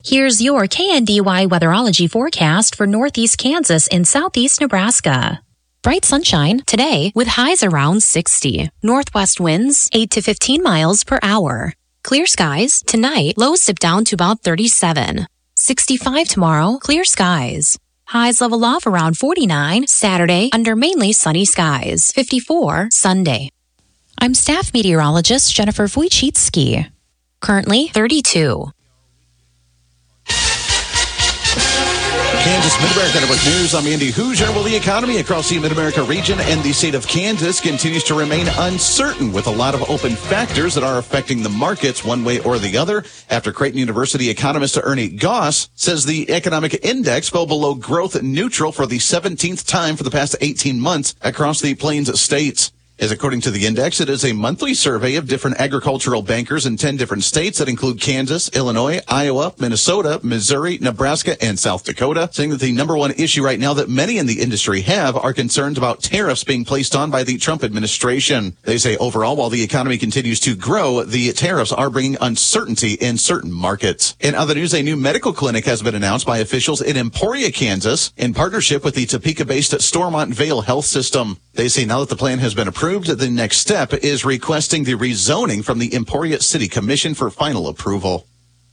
Here's your KNDY weatherology forecast for northeast Kansas and southeast Nebraska. Bright sunshine today with highs around 60. Northwest winds 8 to 15 miles per hour. Clear skies tonight, lows dip down to about 37. 65 tomorrow, clear skies. Highs level off around 49 Saturday under mainly sunny skies. 54 Sunday. I'm staff meteorologist Jennifer Wojcicki. Currently 32. Kansas Mid-America Network News. I'm Andy Hoosier. Well, the economy across the Mid-America region and the state of Kansas continues to remain uncertain with a lot of open factors that are affecting the markets one way or the other. After Creighton University economist Ernie Goss says the economic index fell below growth neutral for the 17th time for the past 18 months across the Plains states. As according to the index, it is a monthly survey of different agricultural bankers in 10 different states that include Kansas, Illinois, Iowa, Minnesota, Missouri, Nebraska, and South Dakota, saying that the number one issue right now that many in the industry have are concerns about tariffs being placed on by the Trump administration. They say overall, while the economy continues to grow, the tariffs are bringing uncertainty in certain markets. In other news, a new medical clinic has been announced by officials in Emporia, Kansas, in partnership with the Topeka-based Stormont Vale Health System. They say now that the plan has been approved, the next step is requesting the rezoning from the Emporia City Commission for final approval.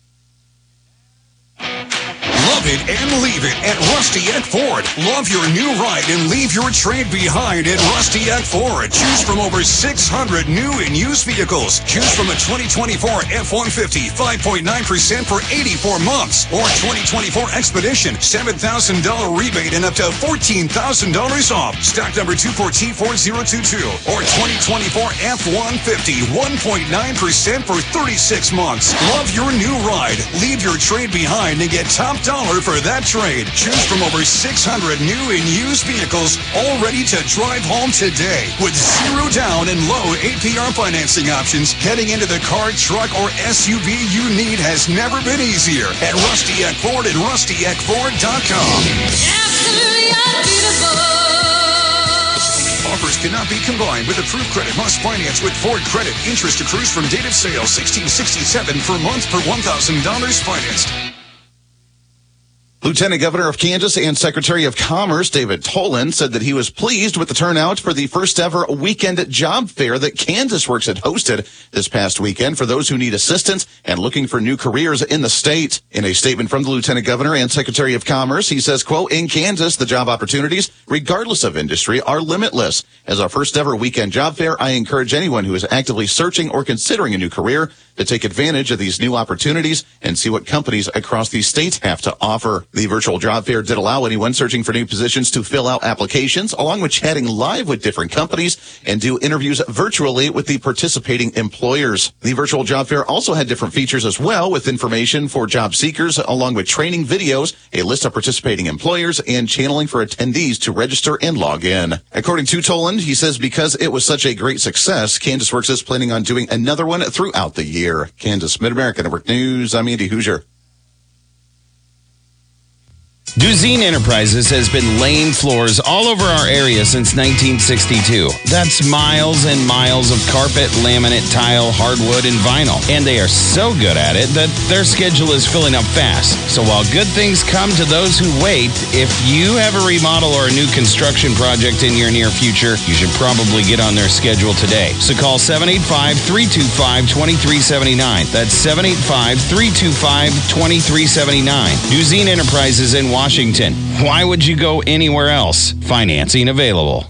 Love it and leave it at Rusty Eck Ford. Love your new ride and leave your trade behind at Rusty Eck Ford. Choose from over 600 new and used vehicles. Choose from a 2024 F-150, 5.9% for 84 months. Or 2024 Expedition, $7,000 rebate and up to $14,000 off. Stock number 2144022. Or 2024 F-150, 1.9% for 36 months. Love your new ride. Leave your trade behind and get top dollar for that trade. Choose from over 600 new and used vehicles, all ready to drive home today. With zero down and low APR financing options, getting into the car, truck, or SUV you need has never been easier. At Rusty Eck Ford and rustyeckford.com. Absolutely unbeatable. Offers cannot be combined with approved credit. Must finance with Ford credit. Interest accrues from date of sale. $1,667 per month per $1,000 financed. Lieutenant Governor of Kansas and Secretary of Commerce David Tolan said that he was pleased with the turnout for the first ever weekend job fair that Kansas Works had hosted this past weekend for those who need assistance and looking for new careers in the state. In a statement from the Lieutenant Governor and Secretary of Commerce, he says, quote, in Kansas, the job opportunities, regardless of industry, are limitless. As our first ever weekend job fair, I encourage anyone who is actively searching or considering a new career to take advantage of these new opportunities and see what companies across the state have to offer. The virtual job fair did allow anyone searching for new positions to fill out applications, along with chatting live with different companies and do interviews virtually with the participating employers. The virtual job fair also had different features as well, with information for job seekers, along with training videos, a list of participating employers, and channeling for attendees to register and log in. According to Toland, he says because it was such a great success, Kansas Works is planning on doing another one throughout the year. Kansas Mid-America Network News, I'm Andy Hoosier. Duzine Enterprises has been laying floors all over our area since 1962. That's miles and miles of carpet, laminate, tile, hardwood, and vinyl. And they are so good at it that their schedule is filling up fast. So while good things come to those who wait, if you have a remodel or a new construction project in your near future, you should probably get on their schedule today. So call 785-325-2379. That's 785-325-2379. Duzine Enterprises in Washington. Why would you go anywhere else? Financing available.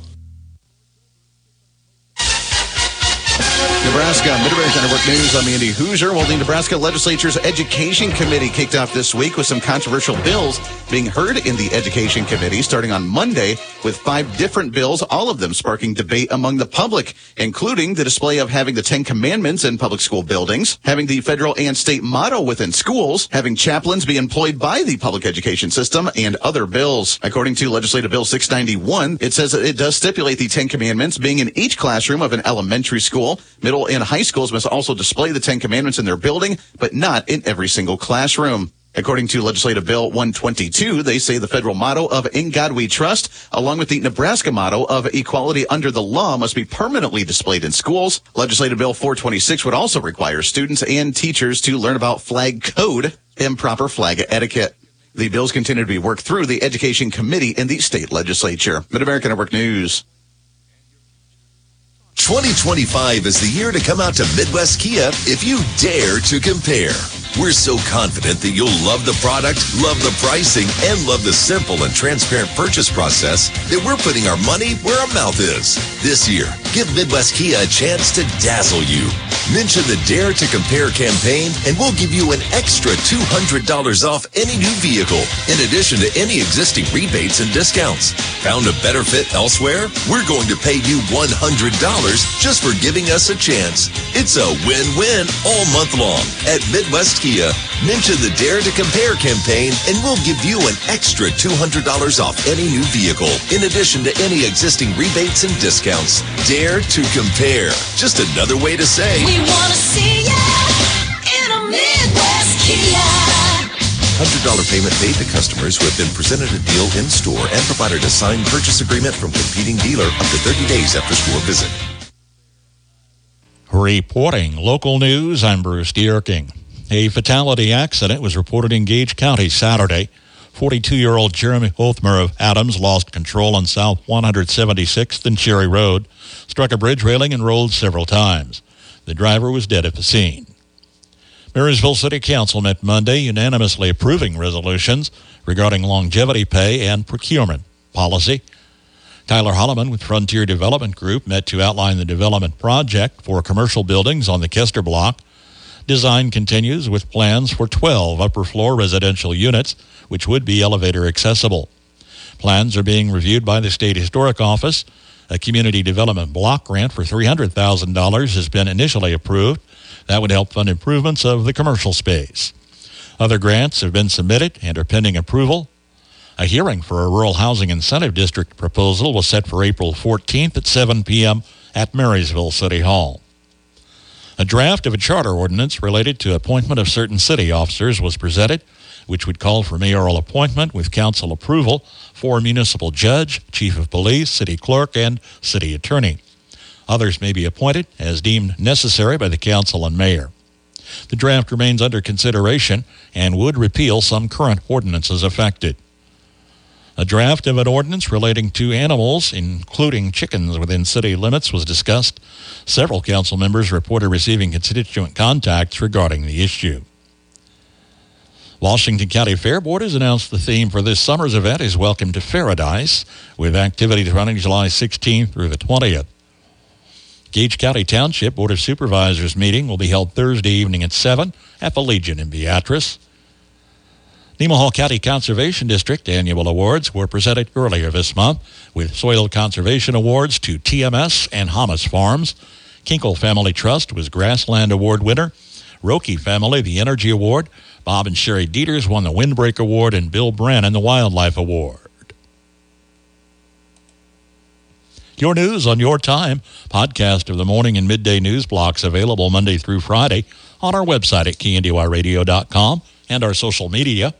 Nebraska Mid-America Network News. I'm Andy Hoosier. Well, the Nebraska Legislature's Education Committee kicked off this week with some controversial bills being heard in the Education Committee starting on Monday with 5 different bills, all of them sparking debate among the public, including the display of having the 10 Commandments in public school buildings, having the federal and state motto within schools, having chaplains be employed by the public education system, and other bills. According to Legislative Bill 691, it says that it does stipulate the 10 Commandments being in each classroom of an elementary school. Middle and high schools must also display the 10 Commandments in their building, but not in every single classroom. According to Legislative Bill 122, they say the federal motto of In God We Trust, along with the Nebraska motto of Equality Under the Law, must be permanently displayed in schools. Legislative Bill 426 would also require students and teachers to learn about flag code and proper flag etiquette. The bills continue to be worked through the Education Committee in the state legislature. Mid-America Network News. 2025 is the year to come out to Midwest Kia if you dare to compare. We're so confident that you'll love the product, love the pricing, and love the simple and transparent purchase process that we're putting our money where our mouth is. This year, give Midwest Kia a chance to dazzle you. Mention the Dare to Compare campaign and we'll give you an extra $200 off any new vehicle, in addition to any existing rebates and discounts. Found a better fit elsewhere? We're going to pay you $100 just for giving us a chance. It's a win-win all month long at Midwest Kia. Mention the Dare to Compare campaign and we'll give you an extra $200 off any new vehicle, in addition to any existing rebates and discounts. Dare to Compare. Just another way to say, we want to see ya in a Midwest Kia. $100 payment paid to customers who have been presented a deal in store and provided a signed purchase agreement from competing dealer up to 30 days after store visit. Reporting local news, I'm Bruce Dierking. A fatality accident was reported in Gage County Saturday. 42-year-old Jeremy Othmer of Adams lost control on South 176th and Cherry Road, struck a bridge railing and rolled several times. The driver was dead at the scene. Marysville City Council met Monday, unanimously approving resolutions regarding longevity pay and procurement policy. Tyler Holloman with Frontier Development Group met to outline the development project for commercial buildings on the Kester Block. Design continues with plans for 12 upper-floor residential units, which would be elevator accessible. Plans are being reviewed by the State Historic Office. A community development block grant for $300,000 has been initially approved. That would help fund improvements of the commercial space. Other grants have been submitted and are pending approval. A hearing for a rural housing incentive district proposal was set for April 14th at 7 p.m. at Marysville City Hall. A draft of a charter ordinance related to appointment of certain city officers was presented, which would call for mayoral appointment with council approval for municipal judge, chief of police, city clerk, and city attorney. Others may be appointed as deemed necessary by the council and mayor. The draft remains under consideration and would repeal some current ordinances affected. A draft of an ordinance relating to animals, including chickens within city limits, was discussed. Several council members reported receiving constituent contacts regarding the issue. Washington County Fair Board has announced the theme for this summer's event is Welcome to Paradise, with activities running July 16th through the 20th. Gage County Township Board of Supervisors meeting will be held Thursday evening at 7 at the Legion in Beatrice. Nemaha County Conservation District annual awards were presented earlier this month, with Soil Conservation Awards to TMS and Hamas Farms. Kinkle Family Trust was Grassland Award winner. Roki Family, the Energy Award. Bob and Sherry Dieters won the Windbreak Award, and Bill Brannon the Wildlife Award. Your news on your time. Podcast of the morning and midday news blocks available Monday through Friday on our website at KNDYradio.com and our social media.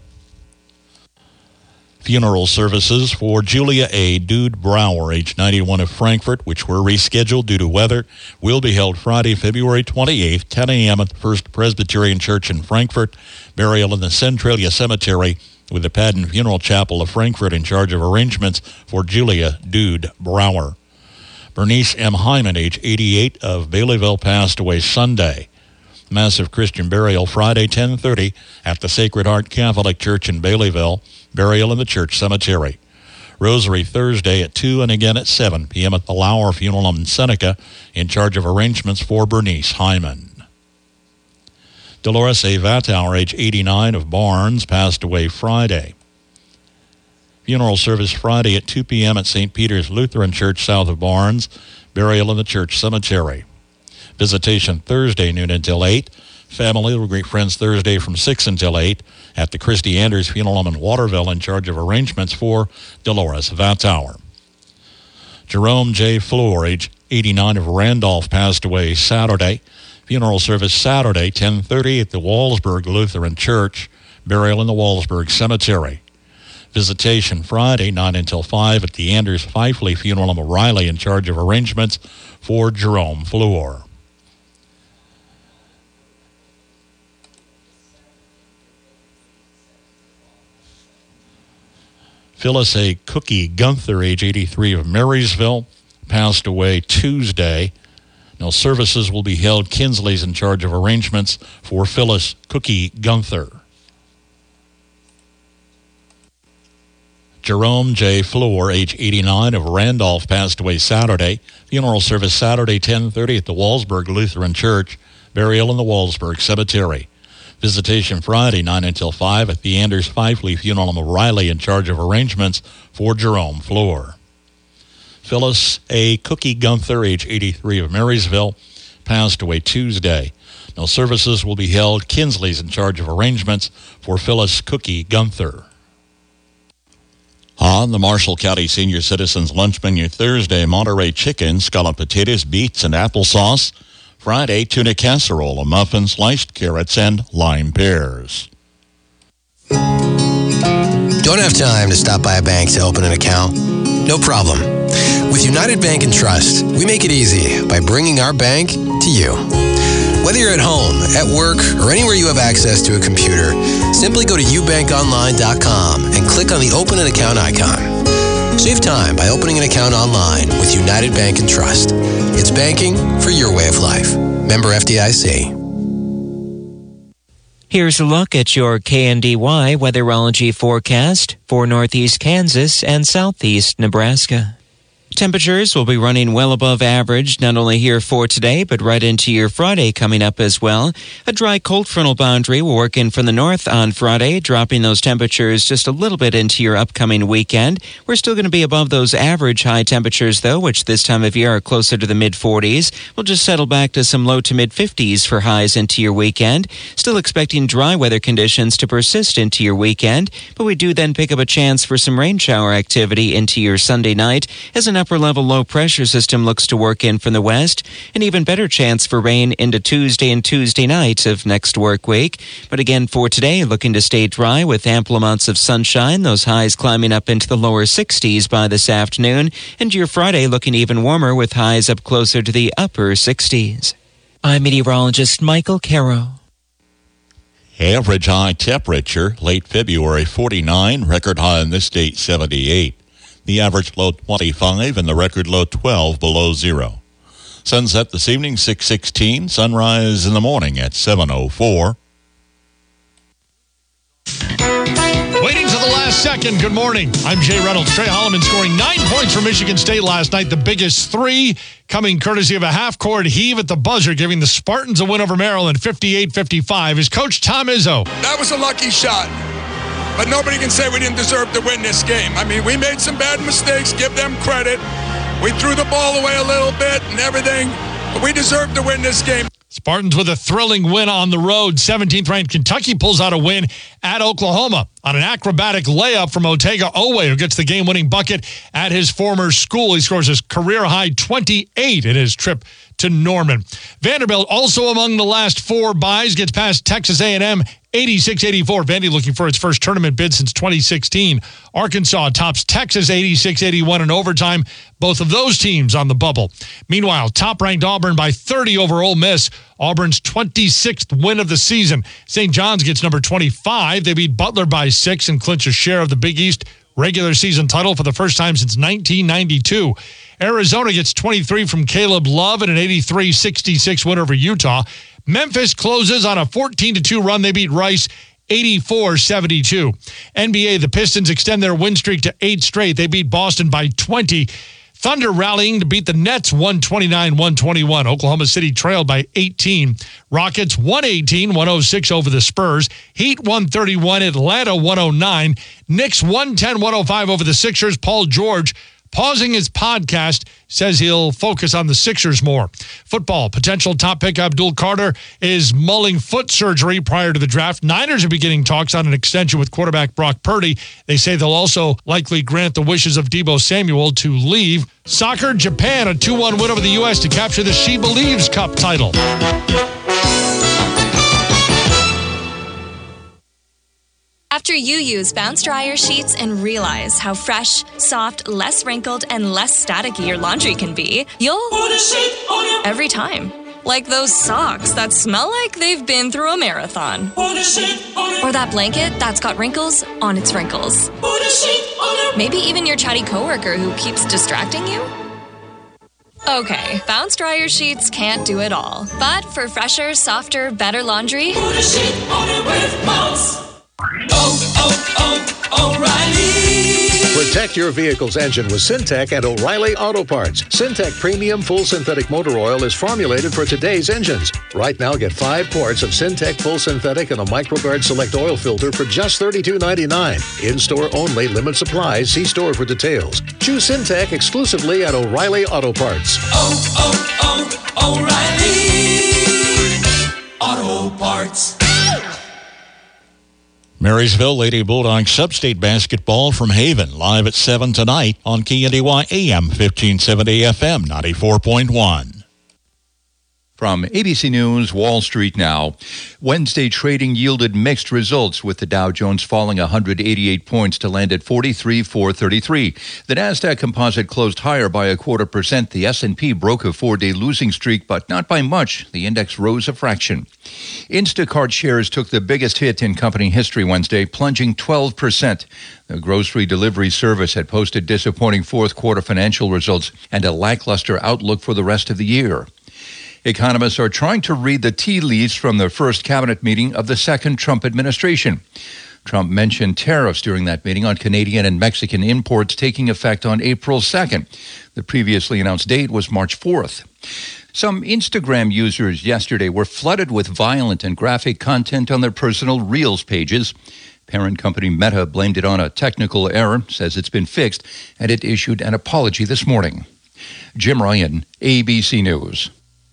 Funeral services for Julia A. Dude Brower, age 91 of Frankfort, which were rescheduled due to weather, will be held Friday, February 28th, 10 a.m. at the First Presbyterian Church in Frankfort. Burial in the Centralia Cemetery, with the Padden Funeral Chapel of Frankfort in charge of arrangements for Julia Dude Brower. Bernice M. Hyman, age 88 of Baileyville, passed away Sunday. Massive Christian burial Friday, 10:30 at the Sacred Heart Catholic Church in Baileyville. Burial in the church cemetery. Rosary Thursday at 2 and again at 7 p.m. at the Lauer Funeral Home in Seneca, in charge of arrangements for Bernice Hyman. Dolores A. Vatauer, age 89 of Barnes, passed away Friday. Funeral service Friday at 2 p.m. at St. Peter's Lutheran Church south of Barnes. Burial in the church cemetery. Visitation Thursday, noon until 8. Family will greet friends Thursday from 6 until 8 at the Christy Anders Funeral Home in Waterville, in charge of arrangements for Dolores Vatauer. Jerome J. Floor, age 89 of Randolph, passed away Saturday. Funeral service Saturday, 10:30 at the Wallsburg Lutheran Church. Burial in the Wallsburg Cemetery. Visitation Friday, 9 until 5 at the Anders Fifley Funeral Home of Riley, in charge of arrangements for Jerome Fleur. Phyllis A. Cookie Gunther, age 83, of Marysville, passed away Tuesday. Now, services will be held. Kinsley's in charge of arrangements for Phyllis Cookie Gunther. Jerome J. Fleur, age 89, of Randolph, passed away Saturday. Funeral service Saturday, 10:30 at the Wallsburg Lutheran Church. Burial in the Wallsburg Cemetery. Visitation Friday, 9 until 5 at the Anders Fifley Funeral Home of Riley, in charge of arrangements for Jerome Fleur. Phyllis A. Cookie Gunther, age 83, of Marysville, passed away Tuesday. No services will be held. Kinsley's in charge of arrangements for Phyllis Cookie Gunther. On the Marshall County Senior Citizens Lunch Menu Thursday, Monterey chicken, scalloped potatoes, beets, and applesauce. Friday, tuna casserole, a muffin, sliced carrots, and lime pears. Don't have time to stop by a bank to open an account? No problem. With United Bank and Trust, we make it easy by bringing our bank to you. Whether you're at home, at work, or anywhere you have access to a computer, simply go to ubankonline.com and click on the Open an Account icon. Save time by opening an account online with United Bank and Trust. It's banking for your way of life. Member FDIC. Here's a look at your KNDY weatherology forecast for northeast Kansas and southeast Nebraska. Temperatures will be running well above average, not only here for today, but right into your Friday coming up as well. A dry cold frontal boundary will work in from the north on Friday, dropping those temperatures just a little bit into your upcoming weekend. We're still going to be above those average high temperatures, though, which this time of year are closer to the mid-40s. We'll just settle back to some low to mid-50s for highs into your weekend. Still expecting dry weather conditions to persist into your weekend, but we do then pick up a chance for some rain shower activity into your Sunday night as an upper-level low-pressure system looks to work in from the west. An even better chance for rain into Tuesday and Tuesday night of next work week. But again, for today, looking to stay dry with ample amounts of sunshine, those highs climbing up into the lower 60s by this afternoon. And your Friday looking even warmer with highs up closer to the upper 60s. I'm meteorologist Michael Caro. Average high temperature, late February, 49. Record high in this date, 78. The average low 25 and the record low 12 below zero. Sunset this evening, 6:16. Sunrise in the morning at 7:04. Waiting to the last second. Good morning. I'm Jay Reynolds. Trey Holloman scoring 9 points for Michigan State last night. The biggest three coming courtesy of a half-court heave at the buzzer, giving the Spartans a win over Maryland, 58-55. Is Coach Tom Izzo. That was a lucky shot. But nobody can say we didn't deserve to win this game. I mean, we made some bad mistakes. Give them credit. We threw the ball away a little bit and everything. But we deserved to win this game. Spartans with a thrilling win on the road. 17th-ranked Kentucky pulls out a win at Oklahoma on an acrobatic layup from Otega Owe, who gets the game-winning bucket at his former school. He scores his career-high 28 in his trip to Norman. Vanderbilt, also among the last four byes, gets past Texas A&M 86-84. Vandy looking for its first tournament bid since 2016. Arkansas tops Texas 86-81 in overtime. Both of those teams on the bubble. Meanwhile, top-ranked Auburn by 30 over Ole Miss. Auburn's 26th win of the season. St. John's gets number 25. They beat Butler by 6 and clinch a share of the Big East regular season title for the first time since 1992. Arizona gets 23 from Caleb Love in an 83-66 win over Utah. Memphis closes on a 14-2 run. They beat Rice 84-72. NBA, the Pistons extend their win streak to 8 straight. They beat Boston by 20. Thunder rallying to beat the Nets 129-121. Oklahoma City trailed by 18. Rockets 118-106 over the Spurs. Heat 131, Atlanta 109. Knicks 110-105 over the Sixers. Paul George, pausing his podcast, says he'll focus on the Sixers more. Football, potential top pick Abdul Carter is mulling foot surgery prior to the draft. Niners are beginning talks on an extension with quarterback Brock Purdy. They say they'll also likely grant the wishes of Deebo Samuel to leave. Soccer, Japan, a 2-1 win over the U.S. to capture the She Believes Cup title. After you use Bounce Dryer sheets and realize how fresh, soft, less wrinkled, and less staticky your laundry can be, you'll put a sheet on it every time. Like those socks that smell like they've been through a marathon. Put a sheet on it. Or that blanket that's got wrinkles on its wrinkles. Put a sheet on it. Maybe even your chatty coworker who keeps distracting you. Okay, Bounce Dryer sheets can't do it all. But for fresher, softer, better laundry, put a sheet on it with Bounce. O'Reilly. Protect your vehicle's engine with Syntec at O'Reilly Auto Parts. Syntec Premium Full Synthetic Motor Oil is formulated for today's engines. Right now, get 5 quarts of Syntec Full Synthetic and a MicroGuard Select Oil Filter for just $32.99. In-store only, limit supplies. See store for details. Choose Syntec exclusively at O'Reilly Auto Parts. O'Reilly Auto Parts. Marysville Lady Bulldogs Sub-State Basketball from Haven, live at 7 tonight on KNDY AM 1570 FM 94.1. From ABC News, Wall Street now. Wednesday trading yielded mixed results, with the Dow Jones falling 188 points to land at 43,433. The Nasdaq Composite closed higher by 0.25%. The S&P broke a 4-day losing streak, but not by much. The index rose a fraction. Instacart shares took the biggest hit in company history Wednesday, plunging 12%. The grocery delivery service had posted disappointing fourth-quarter financial results and a lackluster outlook for the rest of the year. Economists are trying to read the tea leaves from the first cabinet meeting of the second Trump administration. Trump mentioned tariffs during that meeting on Canadian and Mexican imports taking effect on April 2nd. The previously announced date was March 4th. Some Instagram users yesterday were flooded with violent and graphic content on their personal Reels pages. Parent company Meta blamed it on a technical error, says it's been fixed, and it issued an apology this morning. Jim Ryan, ABC News.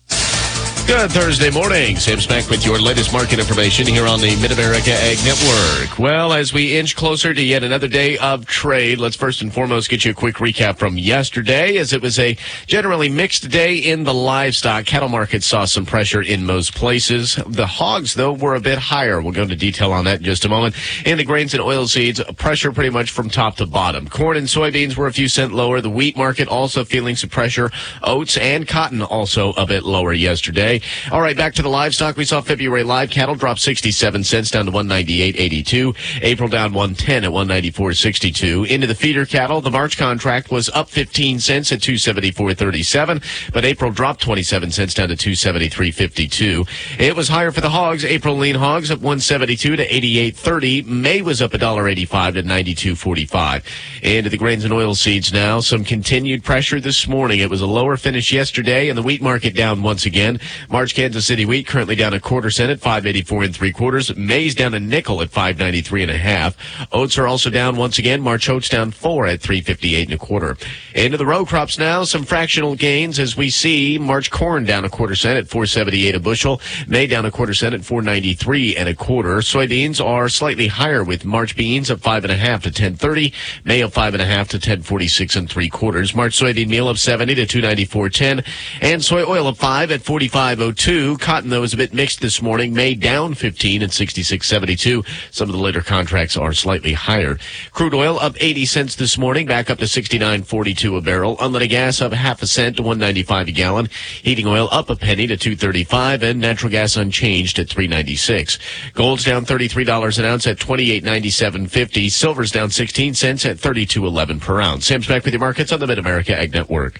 Good Thursday morning. Sam Smack with your latest market information here on the Mid-America Ag Network. Well, as we inch closer to yet another day of trade, let's first and foremost get you a quick recap from yesterday, as it was a generally mixed day in the livestock. Cattle markets saw some pressure in most places. The hogs, though, were a bit higher. We'll go into detail on that in just a moment. And the grains and oilseeds, pressure pretty much from top to bottom. Corn and soybeans were a few cents lower. The wheat market also feeling some pressure. Oats and cotton also a bit lower yesterday. All right, back to the livestock. We saw February live cattle drop 67 cents down to 198.82. April down 110 at 194.62. Into the feeder cattle, the March contract was up 15 cents at 274.37, but April dropped 27 cents down to 273.52. It was higher for the hogs. April lean hogs up 172 to 88.30. May was up $1.85 to 92.45. Into the grains and oilseeds now. Some continued pressure this morning. It was a lower finish yesterday, and the wheat market down once again. March Kansas City wheat currently down 1/4 cent at 5.84 3/4. Maize down a nickel at 5.93 1/2. Oats are also down once again. March oats down 4 at 3.58 1/4. Into the row crops now. Some fractional gains as we see March corn down 1/4 cent at 4.78 a bushel. May down 1/4 cent at 4.93 1/4. Soybeans are slightly higher, with March beans up 5.5 to 10.30. May up 5.5 to 10.46 3/4. March soybean meal up 70 to 294.10, and soy oil up 5 at 45.02. Cotton, though, is a bit mixed this morning. May down 15 at 66.72. Some of the later contracts are slightly higher. Crude oil up 80 cents this morning, back up to 69.42 a barrel. Unleaded gas up 0.5 cent to 1.95 a gallon. Heating oil up a penny to 2.35, and natural gas unchanged at 3.96. Gold's down $33 an ounce at 28.9750. Silver's down 16 cents at 32.11 per ounce. Sam's back with your markets on the Mid-America Ag Network.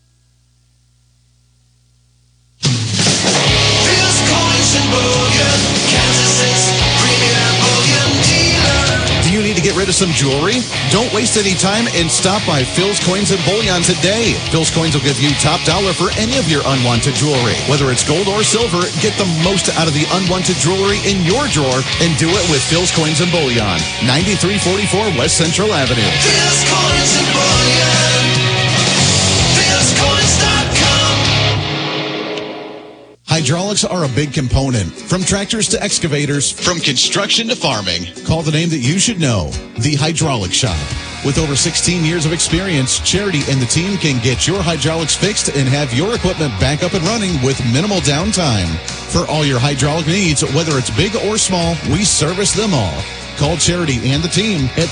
Do you need to get rid of some jewelry? Don't waste any time and stop by Phil's Coins and Bullion today. Phil's Coins will give you top dollar for any of your unwanted jewelry. Whether it's gold or silver, get the most out of the unwanted jewelry in your drawer and do it with Phil's Coins and Bullion. 9344 West Central Avenue. Phil's Coins and Bullion. Phil'sCoins.com. Hydraulics are a big component. From tractors to excavators, from construction to farming. Call the name that you should know, The Hydraulic Shop. With over 16 years of experience, Charity and the team can get your hydraulics fixed and have your equipment back up and running with minimal downtime. For all your hydraulic needs, whether it's big or small, we service them all. Call Charity and the team at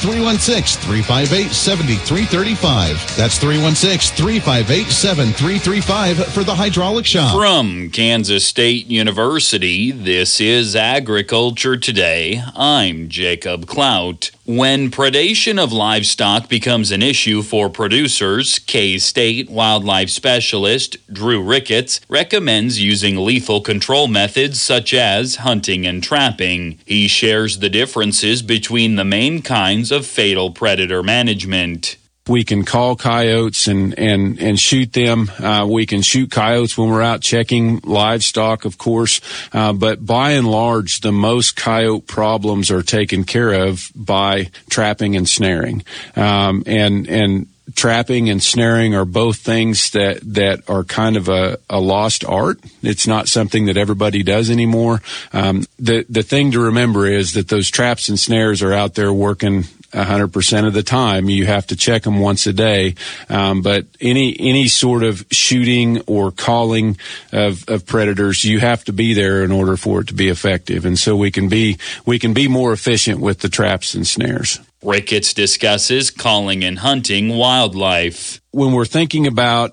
316-358-7335. That's 316-358-7335 for the hydraulic shop. From Kansas State University, this is Agriculture Today. I'm Jacob Clout. When predation of livestock becomes an issue for producers, K-State wildlife specialist Drew Ricketts recommends using lethal control methods such as hunting and trapping. He shares the differences between the main kinds of fatal predator management. We can call coyotes and shoot them. We can shoot coyotes when we're out checking livestock, of course. But by and large, the most coyote problems are taken care of by trapping and snaring. And trapping and snaring are both things that are kind of a lost art. It's not something that everybody does anymore. The thing to remember is that those traps and snares are out there working 100% of the time. You have to check them once a day. But any sort of shooting or calling of predators, you have to be there in order for it to be effective. And so we can be more efficient with the traps and snares. Ricketts discusses calling and hunting wildlife. When we're thinking about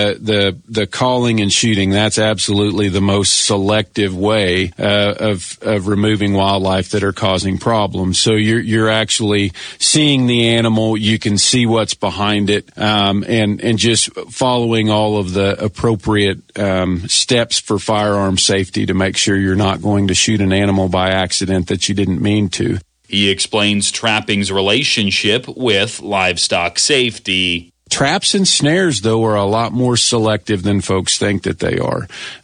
the calling and shooting, that's absolutely the most selective way of removing wildlife that are causing problems. So you're actually seeing the animal, you can see what's behind it, and just following all of the appropriate steps for firearm safety to make sure you're not going to shoot an animal by accident that you didn't mean to. He explains trapping's relationship with livestock safety. Traps and snares, though, are a lot more selective than folks think that they are.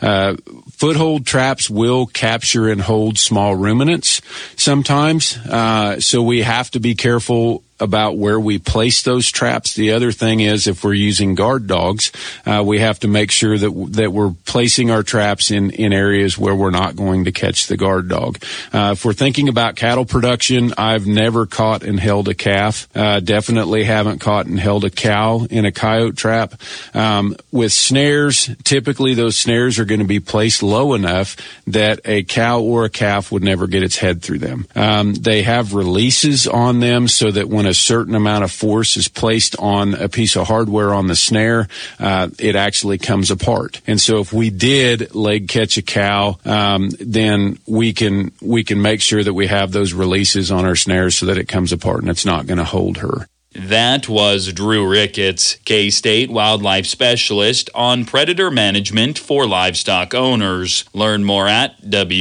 Foothold traps will capture and hold small ruminants sometimes, so we have to be careful about where we place those traps. The other thing is, if we're using guard dogs, we have to make sure that we're placing our traps in areas where we're not going to catch the guard dog. If we're thinking about cattle production, I've never caught and held a calf. Definitely haven't caught and held a cow in a coyote trap. With snares, typically those snares are going to be placed low enough that a cow or a calf would never get its head through them. They have releases on them so that when a certain amount of force is placed on a piece of hardware on the snare, it actually comes apart. And so if we did leg catch a cow, then we can make sure that we have those releases on our snares so that it comes apart and it's not going to hold her. That was Drew Ricketts, K-State wildlife specialist on predator management for livestock owners. Learn more at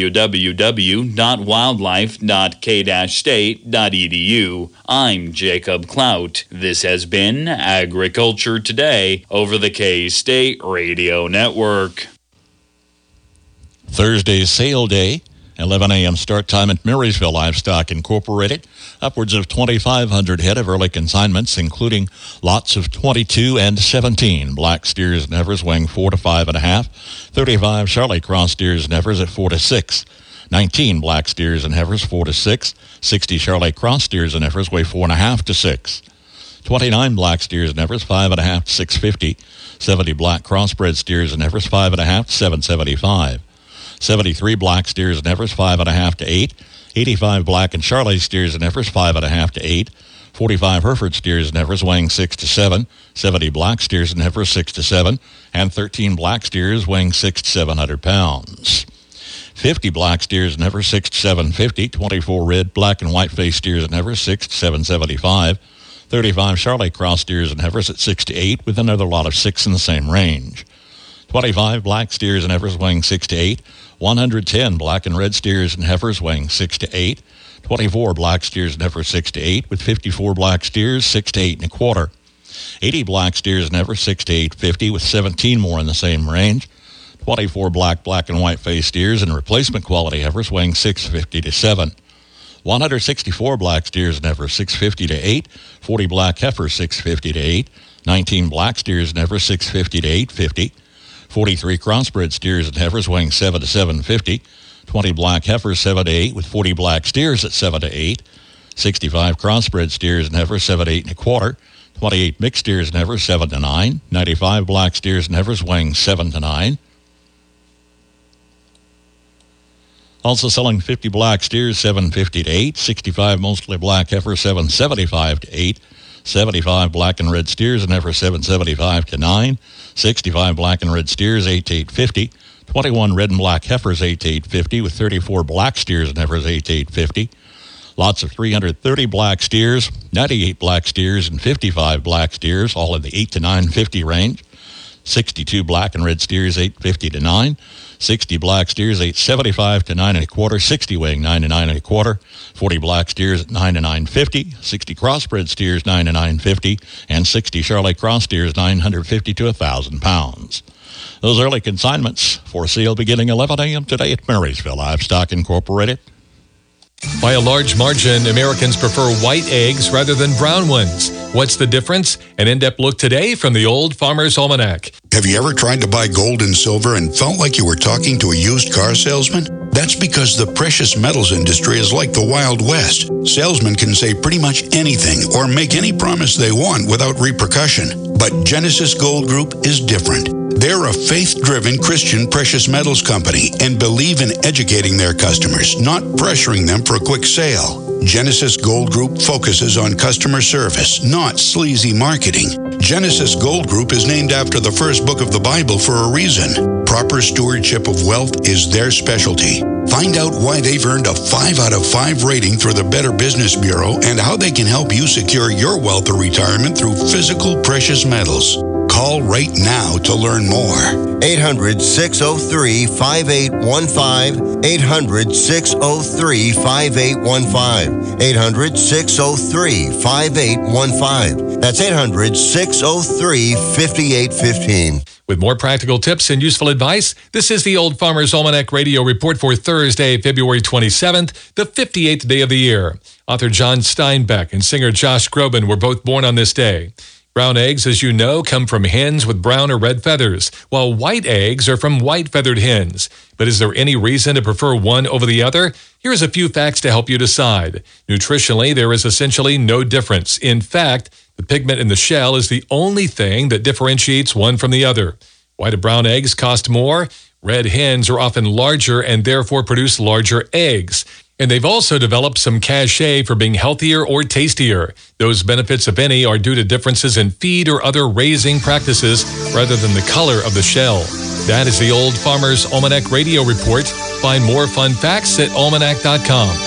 www.wildlife.k-state.edu. I'm Jacob Clout. This has been Agriculture Today over the K-State Radio Network. Thursday's sale day. 11 a.m. start time at Marysville Livestock Incorporated. Upwards of 2,500 head of early consignments, including lots of 22 and 17 black steers and heifers weighing 4 to 5.5, 35 Charolais Cross steers and heifers at 4 to 6, 19 black steers and heifers 4 to 6, 60 Charolais Cross steers and heifers weigh 4.5 to 6, 29 black steers and heifers 5.5 to 650, 70 black crossbred steers and heifers 5.5 to 775. 73 black steers and heifers, 5.5 to 8. 85 black and Charolais steers and heifers, 5.5 to 8. 45 Hereford steers and heifers weighing 6 to 7. 70 black steers and heifers, 6 to 7. And 13 black steers weighing 6 to 700 pounds. 50 black steers and heifers, 6 to 750. 24 red, black, and white-faced steers and heifers, 6 to 775. 35 Charolais Cross steers and heifers at 6 to 8, with another lot of 6 in the same range. 25 black steers and heifers weighing 6 to 8. 110 black and red steers and heifers weighing 6 to 8. 24 black steers and heifers 6 to 8, with 54 black steers 6 to 8.25. 80 black steers and heifers 6 to 8.50, with 17 more in the same range. 24 black and white faced steers and replacement quality heifers weighing 6.50 to 7. 164 black steers and heifers 6.50 to 8. 40 black heifers 6.50 to 8. 19 black steers and heifers 6.50 to 8.50. 43 crossbred steers and heifers weighing 7 to 7.50. 20 black heifers 7 to 8, with 40 black steers at 7 to 8. 65 crossbred steers and heifers 7 to 8.25. 28 mixed steers and heifers 7 to 9. 95 black steers and heifers weighing 7 to 9. Also selling 50 black steers, $7.50 to $8. 65 mostly black heifers, $7.75 to $8. 75 black and red steers and heifers, $7.75 to $9. 65 black and red steers, $8 to $8.50. 21 red and black heifers, $8 to $8.50, with 34 black steers and heifers, $8 to $8.50. Lots of 330 black steers, 98 black steers, and 55 black steers, all in the $8 to $9.50 range. 62 black and red steers, $8.50 to $9. 60 black steers, $8.75 to $9 1/4. 60 weighing $9 to $9 1/4. 40 black steers at $9 to $9.50. 60 crossbred steers, $9 to $9.50, and 60 Charolais cross steers, $950 to £1,000. Those early consignments for sale beginning 11 a.m. today at Marysville Livestock Incorporated. By a large margin, Americans prefer white eggs rather than brown ones. What's the difference? An in-depth look today from the Old Farmer's Almanac. Have you ever tried to buy gold and silver and felt like you were talking to a used car salesman? That's because the precious metals industry is like the Wild West. Salesmen can say pretty much anything or make any promise they want without repercussion. But Genesis Gold Group is different. They're a faith-driven Christian precious metals company and believe in educating their customers, not pressuring them for a quick sale. Genesis Gold Group focuses on customer service, not sleazy marketing. Genesis Gold Group is named after the first book of the Bible for a reason. Proper stewardship of wealth is their specialty. Find out why they've earned a 5 out of 5 rating through the Better Business Bureau and how they can help you secure your wealth or retirement through physical precious metals. Call right now to learn more. 800-603-5815. 800-603-5815. 800-603-5815. That's 800-603-5815. With more practical tips and useful advice, this is the Old Farmer's Almanac Radio Report for Thursday, February 27th, the 58th day of the year. Author John Steinbeck and singer Josh Groban were both born on this day. Brown eggs, as you know, come from hens with brown or red feathers, while white eggs are from white-feathered hens. But is there any reason to prefer one over the other? Here's a few facts to help you decide. Nutritionally, there is essentially no difference. In fact, the pigment in the shell is the only thing that differentiates one from the other. Why do brown eggs cost more? Red hens are often larger and therefore produce larger eggs. And they've also developed some cachet for being healthier or tastier. Those benefits, if any, are due to differences in feed or other raising practices rather than the color of the shell. That is the Old Farmer's Almanac Radio Report. Find more fun facts at almanac.com.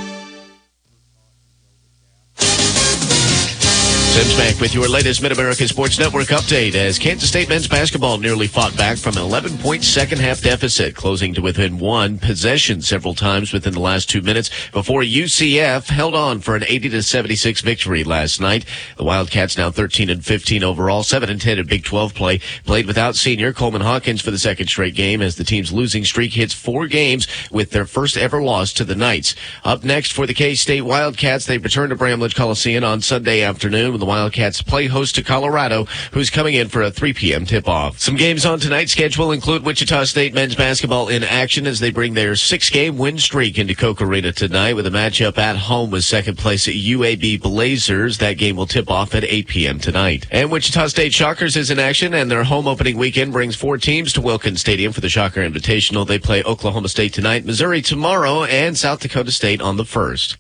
Tim Smack with your latest Mid-America Sports Network update as Kansas State men's basketball nearly fought back from an 11-point second-half deficit, closing to within one possession several times within the last 2 minutes before UCF held on for an 80-76 victory last night. The Wildcats now 13-15 overall, 7-10 in Big 12 play, played without senior Coleman Hawkins for the second straight game as the team's losing streak hits 4 games with their first ever loss to the Knights. Up next for the K-State Wildcats, they return to Bramlage Coliseum on Sunday afternoon when the Wildcats play host to Colorado, who's coming in for a 3 p.m. tip-off. Some games on tonight's schedule include Wichita State men's basketball in action as they bring their 6-game win streak into Koch Arena tonight with a matchup at home with second place UAB Blazers. That game will tip off at 8 p.m. tonight. And Wichita State Shockers is in action, and their home opening weekend brings 4 teams to Wilkins Stadium for the Shocker Invitational. They play Oklahoma State tonight, Missouri tomorrow, and South Dakota State on the 1st.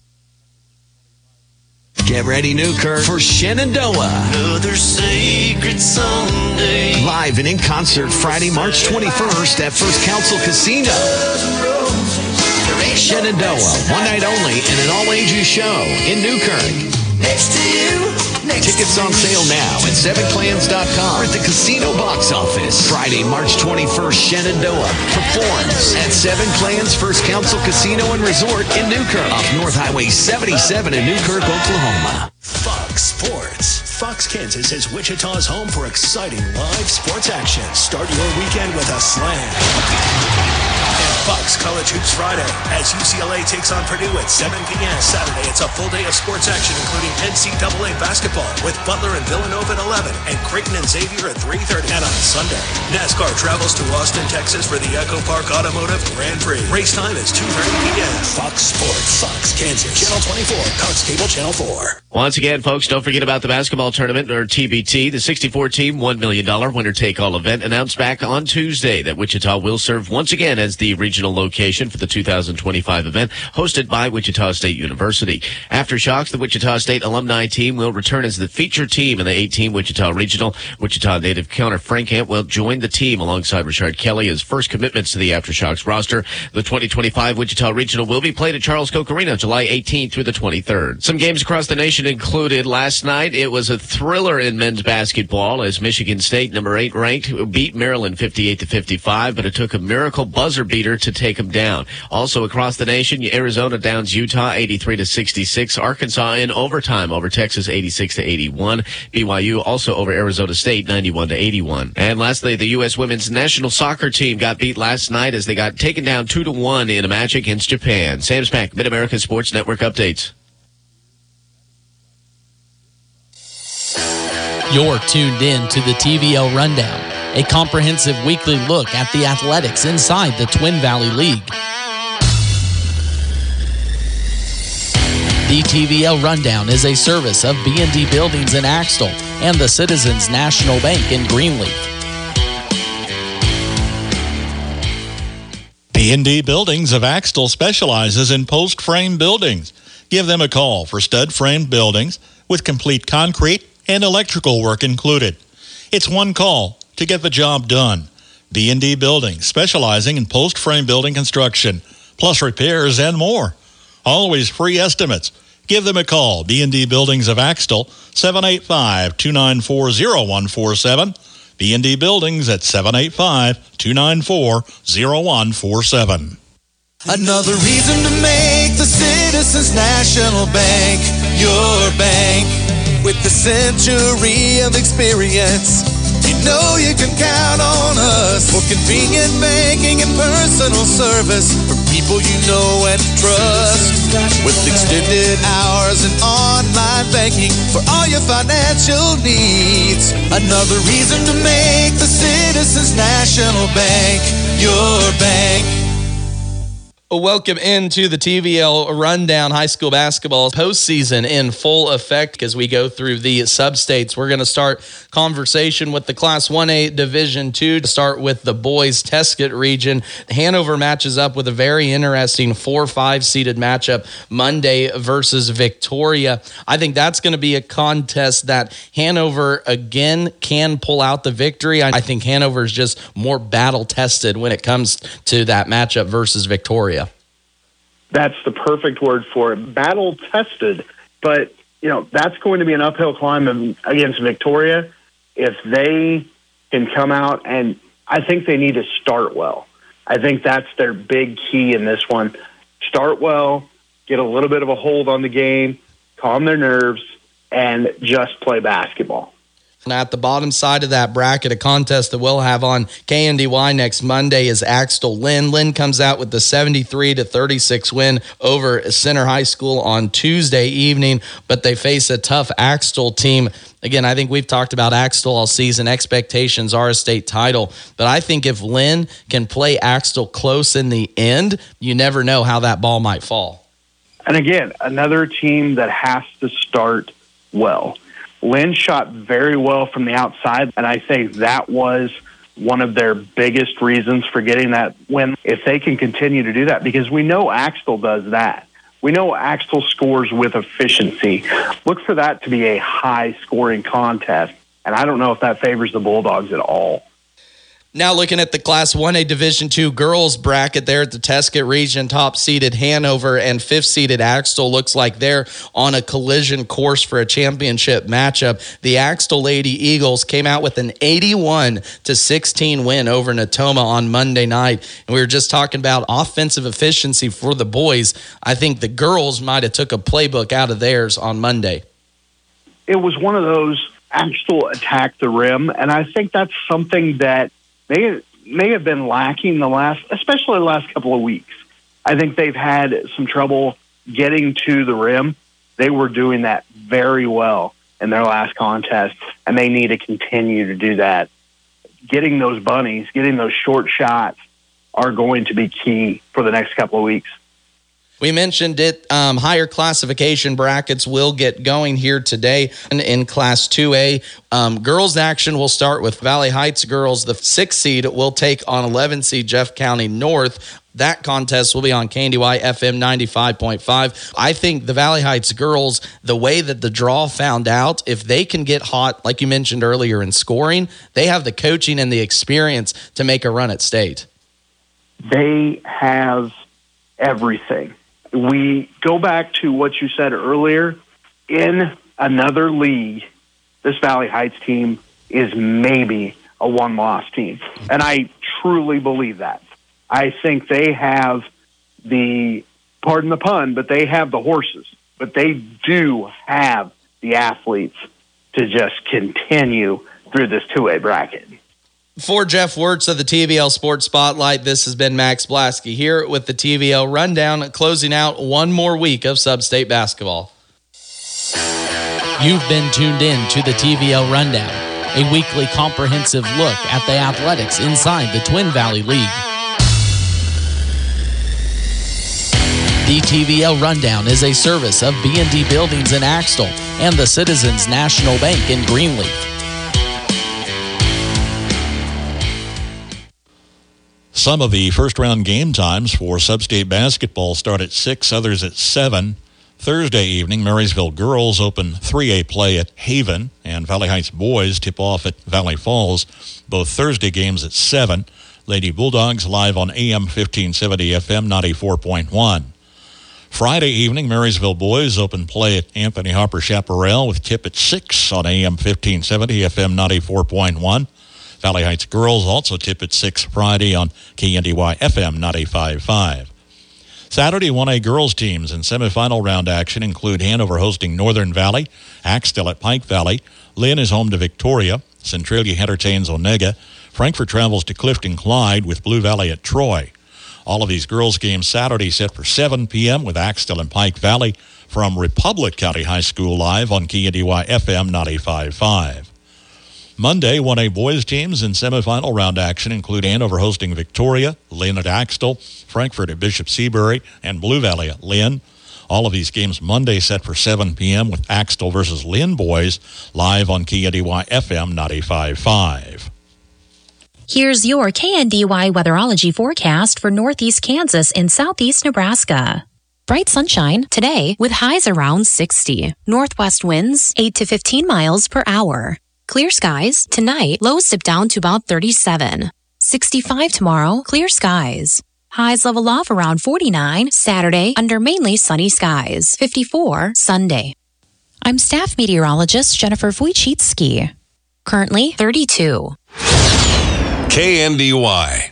Get ready, Newkirk, for Shenandoah. Another sacred Sunday. Live and in concert Friday, March 21st at First Council Casino. Shenandoah, one night only and an all-ages show in Newkirk. Next to you. Tickets on sale now at sevenplans.com or at the casino box office. Friday, March 21st, Shenandoah performs at Seven Plans First Council Casino and Resort in Newkirk off North Highway 77 in Newkirk, Oklahoma. Fox Sports. Fox Kansas is Wichita's home for exciting live sports action. Start your weekend with a slam. And Fox College Hoops Friday as UCLA takes on Purdue at 7 p.m. Saturday, it's a full day of sports action, including NCAA basketball with Butler and Villanova at 11 and Creighton and Xavier at 3:30. And on Sunday, NASCAR travels to Austin, Texas for the Echo Park Automotive Grand Prix. Race time is 2:30 p.m. Fox Sports, Fox Kansas, Channel 24, Cox Cable Channel 4. Once again, folks, don't forget about the basketball tournament, or TBT, the 64-team $1 million winner-take-all event announced back on Tuesday that Wichita will serve once again as as the regional location for the 2025 event, hosted by Wichita State University. Aftershocks, the Wichita State alumni team, will return as the feature team in the 18 Wichita Regional. Wichita native counter Frank Camp will join the team alongside Richard Kelly as first commitments to the Aftershocks roster. The 2025 Wichita Regional will be played at Charles Koch Arena July 18th through the 23rd. Some games across the nation included last night. It was a thriller in men's basketball as Michigan State, number 8 ranked, beat Maryland 58-55, but it took a miracle buzzer beater to take them down. Also across the nation, Arizona downs Utah 83-66. Arkansas in overtime over Texas 86-81. BYU also over Arizona State 91-81. And lastly, the U.S. women's national soccer team got beat last night as they got taken down 2-1 in a match against Japan. Sam Spank, Mid-America Sports Network updates. You're tuned in to the TVL Rundown, a comprehensive weekly look at the athletics inside the Twin Valley League. The TVL Rundown is a service of B&D Buildings in Axtell and the Citizens National Bank in Greenleaf. B&D Buildings of Axtell specializes in post-frame buildings. Give them a call for stud-frame buildings with complete concrete and electrical work included. It's one call to get the job done. B&D Buildings, specializing in post-frame building construction, plus repairs and more. Always free estimates. Give them a call. B&D Buildings of Axtell, 785-294-0147. B&D Buildings at 785-294-0147. Another reason to make the Citizens National Bank your bank. With the century of experience, you know you can count on us for convenient banking and personal service for people you know and trust. With extended hours and online banking for all your financial needs. Another reason to make the Citizens National Bank your bank. Welcome into the TVL Rundown. High school basketball postseason in full effect as we go through the sub-states. We're going to start conversation with the Class 1A Division II to start with the boys Tesket region. Hanover matches up with a very interesting 4-5 seeded matchup Monday versus Victoria. I think that's going to be a contest that Hanover again can pull out the victory. I think Hanover is just more battle tested when it comes to that matchup versus Victoria. That's the perfect word for it. Battle tested. But, you know, that's going to be an uphill climb against Victoria. If they can come out, and I think they need to start well. I think that's their big key in this one. Start well, get a little bit of a hold on the game, calm their nerves, and just play basketball. At the bottom side of that bracket, a contest that we'll have on KNDY next Monday is Axtell Lynn. Lynn comes out with the 73-36 win over Center High School on Tuesday evening, but they face a tough Axtell team. Again, I think we've talked about Axtell all season. Expectations are a state title, but I think if Lynn can play Axtell close in the end, you never know how that ball might fall. And again, another team that has to start well. Lynn shot very well from the outside, and I think that was one of their biggest reasons for getting that win. If they can continue to do that, because we know Axtell does that. We know Axtell scores with efficiency. Look for that to be a high-scoring contest, and I don't know if that favors the Bulldogs at all. Now looking at the Class 1A Division II girls bracket there at the Tesket region, top-seeded Hanover and fifth-seeded Axtell looks like they're on a collision course for a championship matchup. The Axtell Lady Eagles came out with an 81-16 win over Natoma on Monday night. And we were just talking about offensive efficiency for the boys. I think the girls might have took a playbook out of theirs on Monday. It was one of those Axtell attack the rim, and I think that's something that they may have been lacking especially the last couple of weeks. I think they've had some trouble getting to the rim. They were doing that very well in their last contest, and they need to continue to do that. Getting those bunnies, getting those short shots are going to be key for the next couple of weeks. We mentioned it. Higher classification brackets will get going here today in Class 2A. Girls action will start with Valley Heights girls. The 6th seed will take on 11 seed Jeff County North. That contest will be on KNDY FM 95.5. I think the Valley Heights girls, the way that the draw found out, if they can get hot, like you mentioned earlier, in scoring, they have the coaching and the experience to make a run at state. They have everything. We go back to what you said earlier. In another league, this Valley Heights team is maybe a one-loss team. And I truly believe that. I think they have pardon the pun, but they have the horses. But they do have the athletes to just continue through this 2A bracket. For Jeff Wirtz of the TVL Sports Spotlight, this has been Max Blasky here with the TVL Rundown, closing out one more week of Sub-State basketball. You've been tuned in to the TVL Rundown, a weekly comprehensive look at the athletics inside the Twin Valley League. The TVL Rundown is a service of B&D Buildings in Axtell and the Citizens National Bank in Greenleaf. Some of the first-round game times for Sub-State basketball start at 6, others at 7. Thursday evening, Marysville girls open 3A play at Haven, and Valley Heights boys tip off at Valley Falls. Both Thursday games at 7. Lady Bulldogs live on AM 1570 FM 94.1. Friday evening, Marysville boys open play at Anthony Hopper Chaparral with tip at 6 on AM 1570 FM 94.1. Valley Heights girls also tip at 6 Friday on KNDY FM 95.5. Saturday 1A girls teams in semifinal round action include Hanover hosting Northern Valley, Axtell at Pike Valley, Lynn is home to Victoria, Centralia entertains Onega, Frankfort travels to Clifton Clyde with Blue Valley at Troy. All of these girls' games Saturday set for 7 p.m. with Axtell and Pike Valley from Republic County High School live on KNDY FM 95.5. Monday, 1A boys teams in semifinal round action include Hanover hosting Victoria, Lynn at Axtell, Frankfort at Bishop Seabury, and Blue Valley at Lynn. All of these games Monday set for 7 p.m. with Axtell versus Lynn boys live on KNDY FM 95.5. Here's your KNDY weatherology forecast for northeast Kansas and southeast Nebraska. Bright sunshine today with highs around 60. Northwest winds 8 to 15 miles per hour. Clear skies tonight, lows dip down to about 37. 65 tomorrow, clear skies. Highs level off around 49 Saturday under mainly sunny skies. 54 Sunday. I'm staff meteorologist Jennifer Wojcicki. Currently 32. KNDY.